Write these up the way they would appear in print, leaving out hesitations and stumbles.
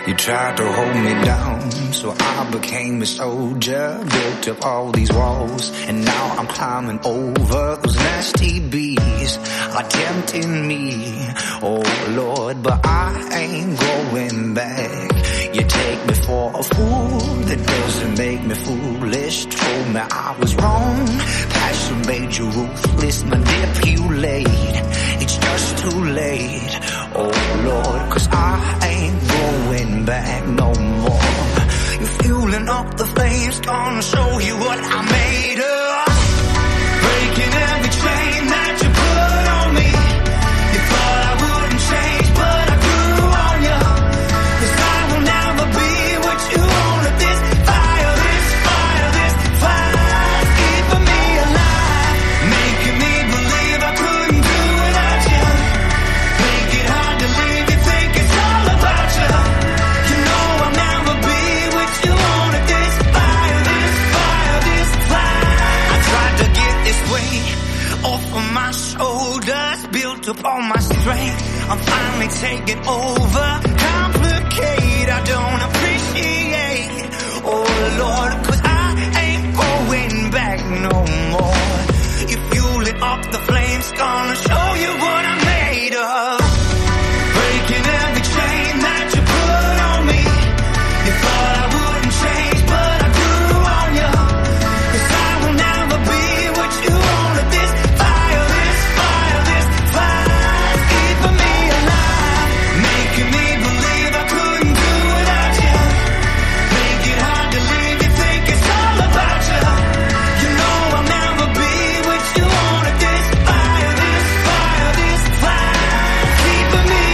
You tried to hold me down, so I became a soldier. Built up all these walls, and now I'm climbing over. Those nasty bees are tempting me, oh Lord, but I ain't going back. You take me for a fool, that doesn't make me foolish. Told me I was wrong, passion made you ruthless. Manipulate, it's just too late, oh Lord, 'cause I ain't going back no more. You're fueling up the flames, gonna show you what I made of. Breaking every chain that you put on me. You thought I wouldn't change, but I grew on you. 'Cause I will never be what you wanted. This fire, this fire, this fire's keeping me alive, making me believe I couldn't do without you. Make it hard to leave, you think it's all about you. You know I'll never be what you wanted. This fire, this fire, this fire. I tried to get this weight off of my shoulders, built up all my strength. I'm finally taking over. Complicate, I don't appreciate, oh Lord, 'cause I ain't going back no more. You fueling up the flames, gonna show you what I'm made of. Breaking every chain that you put on me. You thought I wouldn't change, but I grew on you. 'Cause I will never be what you wanted. This fire, this fire, this fire's keeping me alive, making me believe I couldn't do without you. Make it hard to leave, you think it's all about you. You know I'll never be what you wanted. This fire, this fire, this fire, keeping me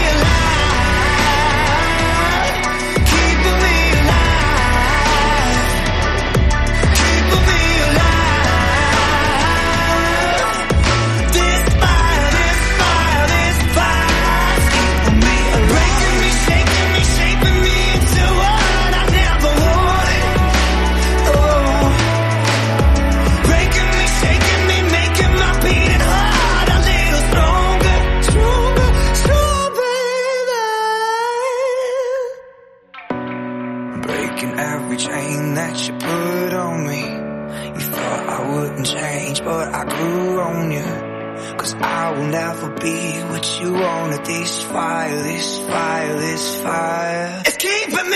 alive, keeping me alive, keeping me alive. This fire, this fire, this fire's keeping me alive, breaking me, shaking me, shaping me into what I never wanted. Oh, breaking me, shaking me, making my beating heart a little stronger, stronger, stronger. Breaking every chain that you put on me. You thought I wouldn't change, but I grew on you. 'Cause I will never be what you wanted. This fire, this fire, this fire, it's keeping me